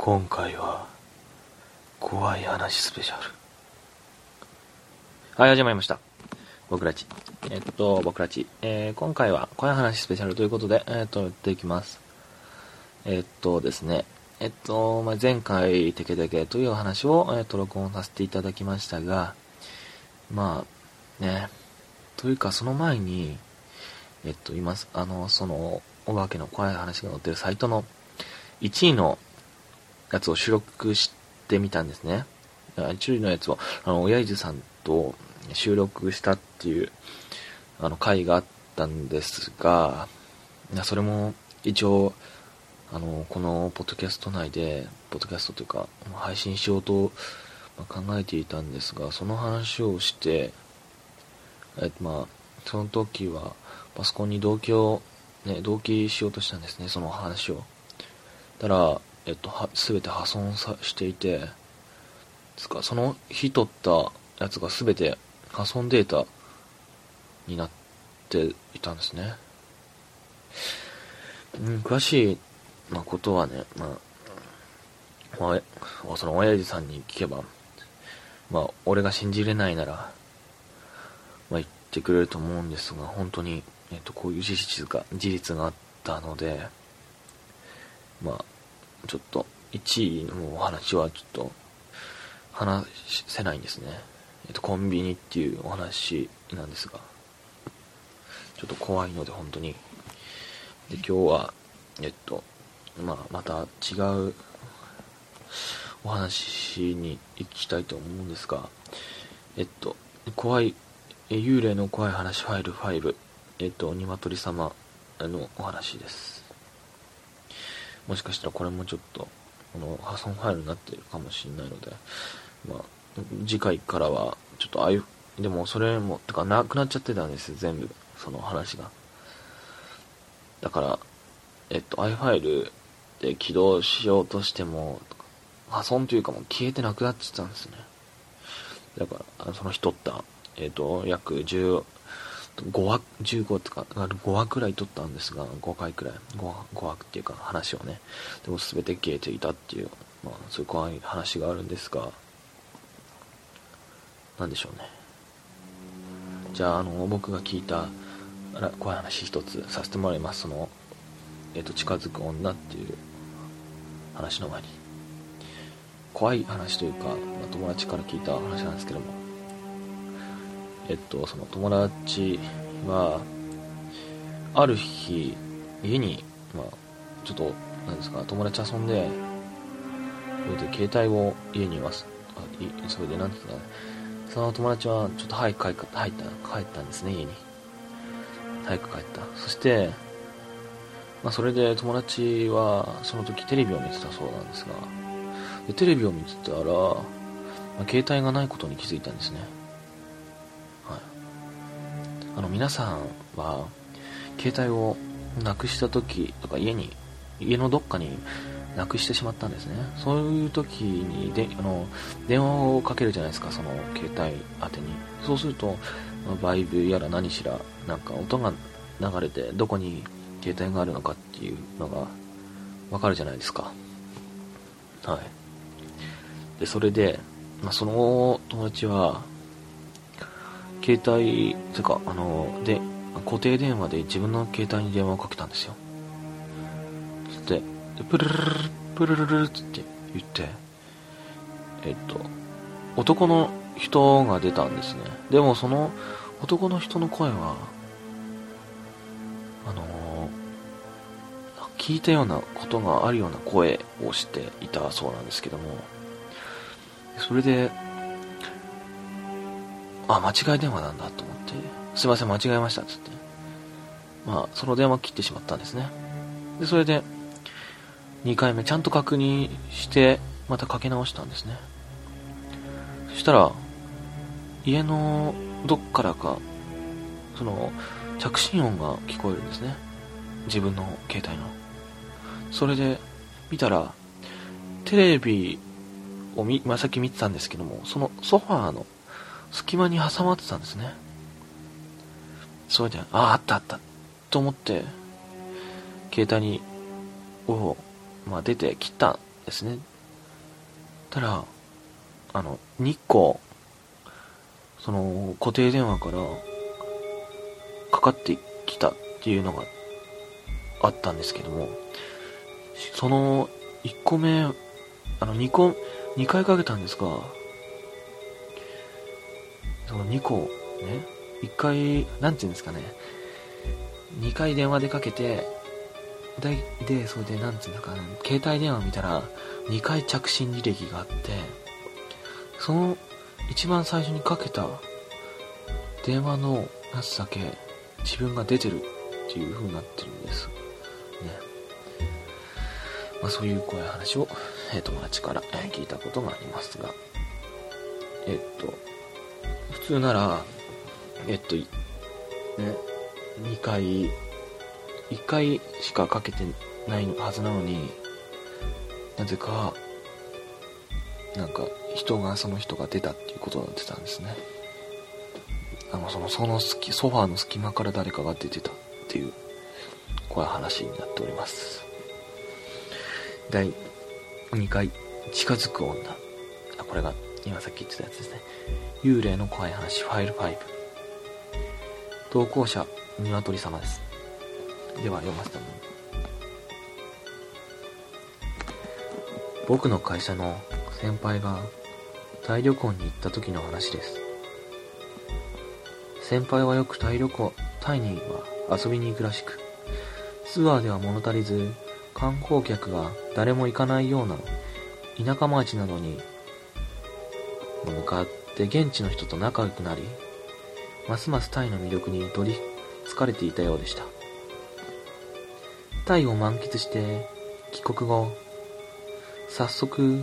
今回は怖い話スペシャル。はい、始まりました。僕らち。今回は怖い話スペシャルということで、やっていきます。ですね。前回、テケテケという話を、録音させていただきましたが、というかその前に、今、その、お化けの怖い話が載ってるサイトの1位のやつを収録してみたんですね。1位のやつを、親父さんと収録したっていう、回があったんですが、それも一応、このポッドキャスト内で、ポッドキャストというか、配信しようと考えていたんですが、その話をして、その時はパソコンに同期しようとしたんですね、その話を。たら、すべて破損していて、その日取ったやつがすべて破損データになっていたんですね。詳しい、ことはね、その親父さんに聞けば、俺が信じれないなら、言ってくれると思うんですが、本当に、こういう事実があったので、ちょっと、1位のお話はちょっと、話せないんですね。コンビニっていうお話なんですが、ちょっと怖いので本当に。で、今日は、また違うお話に行きたいと思うんですが、幽霊の怖い話ファイル5、鶏様のお話です。もしかしたらこれもちょっと、破損ファイルになっているかもしれないので、次回からは、ちょっとでもそれも、なくなっちゃってたんですよ、全部、その話が。だから、iFile で起動しようとしても、破損というかもう消えてなくなっちゃったんですね。だから、その日取った、約15とか、5話くらい取ったんですが、5回くらい、5話っていうか話をね、でも全て消えていたっていう、そういう怖い話があるんですが、なんでしょうね。じゃあ、僕が聞いた怖い話一つさせてもらいます。近づく女っていう話の前に。怖い話というか、友達から聞いた話なんですけども、その友達は、ある日、家に、ちょっと、友達遊んで、それで携帯を家にいます。それで、なんて言うんだろう。その友達は、ちょっと早く帰ったんですね、家に。早く帰った。そして、それで友達は、その時テレビを見てたそうなんですが、でテレビを見てたら、携帯がないことに気づいたんですね。はい。皆さんは、携帯をなくした時とか家のどっかになくしてしまったんですね。そういう時に電話をかけるじゃないですか、その携帯宛てに。そうすると、バイブやら何しら、音が流れてどこに携帯があるのかっていうのがわかるじゃないですか。はい。で、それで、その友達は、携帯、固定電話で自分の携帯に電話をかけたんですよ。そして、プルルルル、プルルルルって言って、男の人が出たんですね。でもその男の人の声は、聞いたようなことがあるような声をしていたそうなんですけども、それで、間違い電話なんだと思って、すいません、間違えましたっつって、その電話を切ってしまったんですね。で、それで、2回目ちゃんと確認して、またかけ直したんですね。そしたら、家のどっからか、着信音が聞こえるんですね。自分の携帯の。それで、見たら、テレビをさっき見てたんですけども、そのソファーの隙間に挟まってたんですね。それで、あったと思って、携帯を、出て切ったんですね。 たら2個その固定電話からかかってきたっていうのがあったんですけども、その1個目2回かけたんですが、その2個ね、1回なんていうんですかね、2回電話でかけてでそれでなんていうんですかね、携帯電話見たら2回着信履歴があって、その一番最初にかけた電話のやつだけ自分が出てるっていう風になってるんですね。そういう怖い話を、友達から聞いたことがありますが、普通なら2回1回しかかけてないはずなのに、なぜかその人が出たっていうことが出たんですね。ソファーの隙間から誰かが出てたっていう怖い話になっております。第2回近づく女、これが今さっき言ってたやつですね。幽霊の怖い話ファイル5。投稿者鶏様です。では読ませてもらう。僕の会社の先輩がタイ旅行に行った時の話です。先輩はよくタイには遊びに行くらしく、ツアーでは物足りず、観光客が誰も行かないような田舎町などに向かって現地の人と仲良くなり、ますますタイの魅力に取り憑かれていたようでした。タイを満喫して帰国後、早速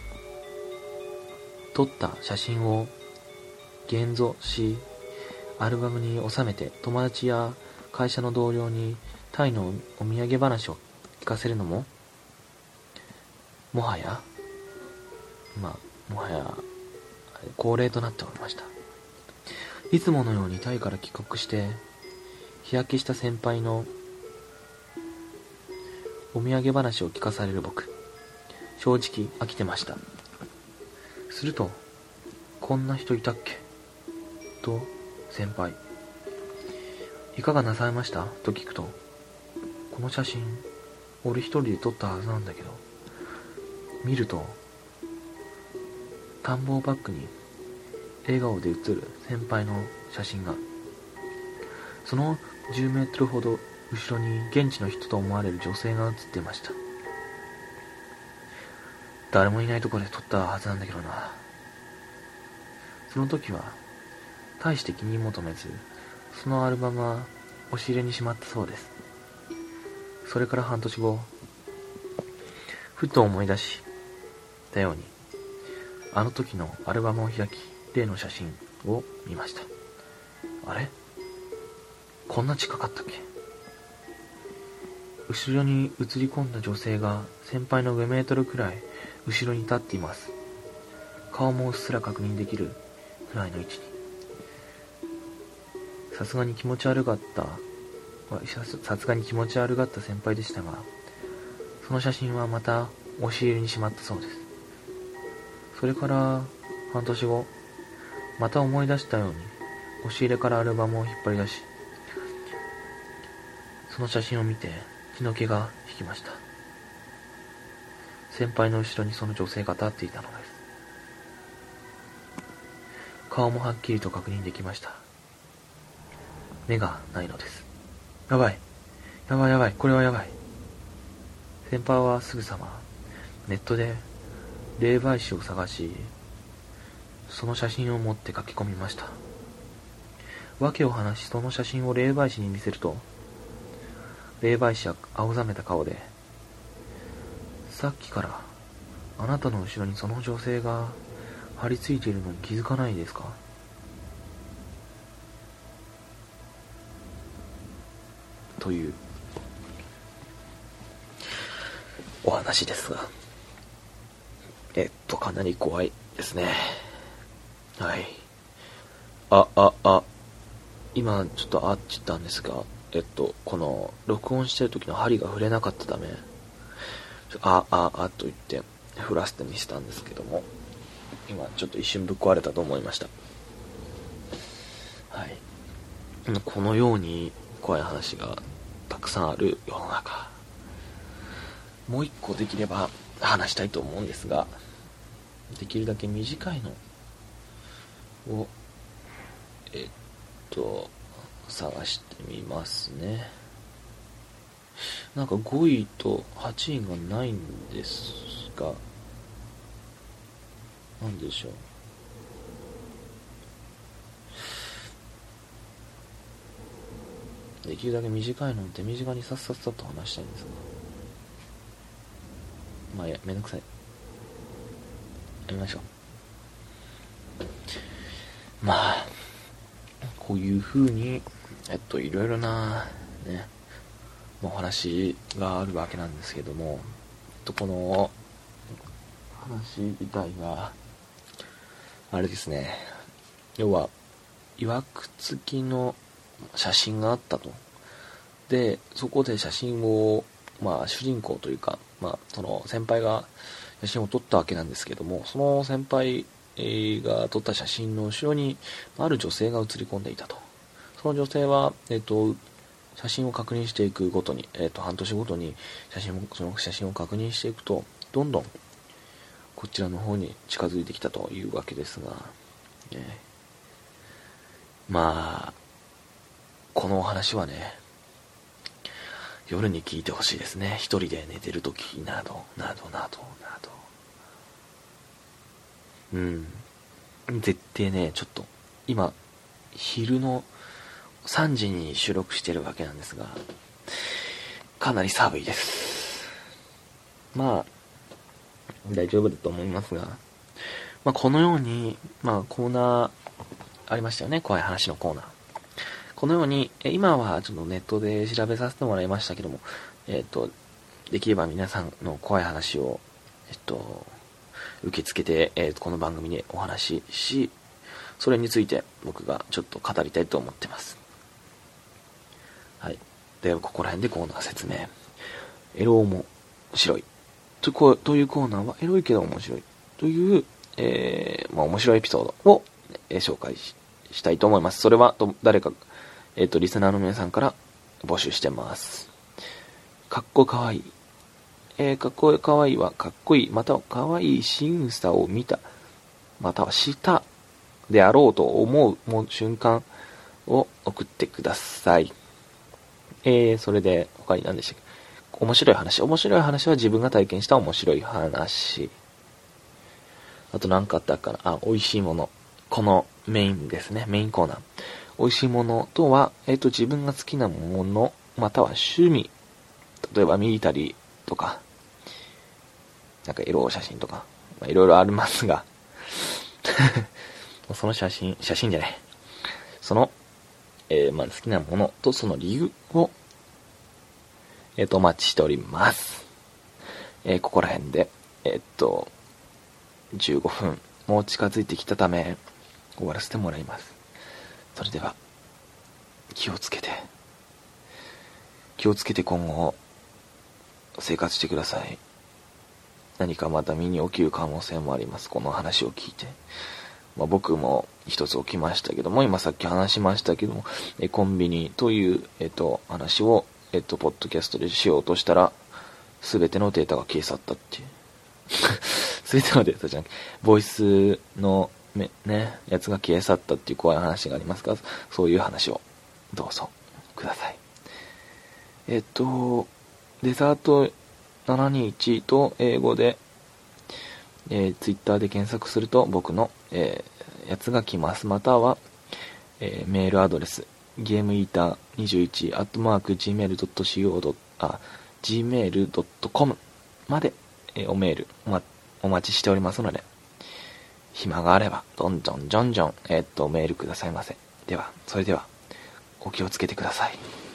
撮った写真を現像し、アルバムに収めて友達や会社の同僚にタイのお土産話を聞かせるのももはや恒例となっておりました。いつものようにタイから帰国して日焼けした先輩のお土産話を聞かされる僕、正直飽きてました。すると、こんな人いたっけと先輩、いかがなさいましたと聞くと、この写真俺一人で撮ったはずなんだけど、見ると田んぼをバックに笑顔で写る先輩の写真が、その10メートルほど後ろに現地の人と思われる女性が写っていました。誰もいないところで撮ったはずなんだけどな。その時は大して気に求めず、そのアルバムは押し入れにしまったそうです。それから半年後、ふと思い出したように、あの時のアルバムを開き、例の写真を見ました。あれ？こんな近かったっけ？後ろに映り込んだ女性が先輩の5メートルくらい後ろに立っています。顔もうっすら確認できるくらいの位置に。さすがに気持ち悪がった先輩でしたが、その写真はまた押し入れにしまったそうです。それから半年後、また思い出したように押し入れからアルバムを引っ張り出し、その写真を見て血の気が引きました。先輩の後ろにその女性が立っていたのです。顔もはっきりと確認できました。目がないのです。やばい、これはやばい。先輩はすぐさまネットで霊媒師を探し、その写真を持って書き込みました。訳を話し、その写真を霊媒師に見せると、霊媒師は青ざめた顔で、さっきからあなたの後ろにその女性が張り付いているのに気づかないですか？というお話ですが、かなり怖いですね。はい。今ちょっとって言ったんですが、この録音してる時の針が触れなかったため、と言って、 フラストにしたんですけども、今ちょっと一瞬ぶっ壊れたと思いました。はい。このように怖い話がたくさんある世の中、もう一個できれば話したいと思うんですが、できるだけ短いのを探してみますね。なんか5位と8位がないんですが、なんでしょう。できるだけ短いのを手短にさっさっさと話したいんですが、まあいや、めんどくさい。やめましょう。まあこういう風にいろいろなねお話があるわけなんですけども、この話自体はあれですね、要はいわくつきの写真があったと。でそこで写真を主人公というかその先輩が写真を撮ったわけなんですけども、その先輩が撮った写真の後ろにある女性が写り込んでいたと。その女性は写真を確認していくごとに、半年ごとにその写真を確認していくと、どんどんこちらの方に近づいてきたというわけですが、このお話はね、夜に聞いてほしいですね。一人で寝てるときなど。絶対ね、ちょっと今昼の3時に収録してるわけなんですが、かなり寒いです。大丈夫だと思いますが、このようにコーナーありましたよね、怖い話のコーナー。このように今はちょっとネットで調べさせてもらいましたけども、できれば皆さんの怖い話を受け付けて、この番組でお話しし、それについて僕がちょっと語りたいと思ってます。はい。ではここら辺でコーナー説明。エロ面白いというコーナーは、エロいけど面白いという、面白いエピソードを、紹介したいと思います。それは誰かリスナーの皆さんから募集してます。かっこかわいい。かっこかわいいはかっこいい、またはかわいい仕草を見た、またはしたであろうと思う瞬間を送ってください。それで他に何でしたっけ？面白い話は自分が体験した面白い話。あと何かあったかな。美味しいもの。このメインですね。メインコーナー。美味しいものとは、自分が好きなもの、または趣味。例えばミリタリーとか、なんかエロ写真とか、いろいろありますが、その写真じゃない。その、好きなものとその理由を、お待ちしております。ここら辺で、15分もう近づいてきたため、終わらせてもらいます。それでは、気をつけて今後、生活してください。何かまた身に起きる可能性もあります。この話を聞いて。僕も一つ起きましたけども、今さっき話しましたけども、コンビニという、話を、ポッドキャストでしようとしたら、すべてのデータが消え去ったっていう。すべてのデータじゃなくて、ボイスのやつが消え去ったっていう怖い話がありますから、そういう話をどうぞください。デザート721と英語で、ツイッターで検索すると僕の、やつが来ます。または、メールアドレスgameeater21@gmail.com まで、おメールお待ちしておりますので、暇があればどんどんメールくださいませ。それではお気をつけてください。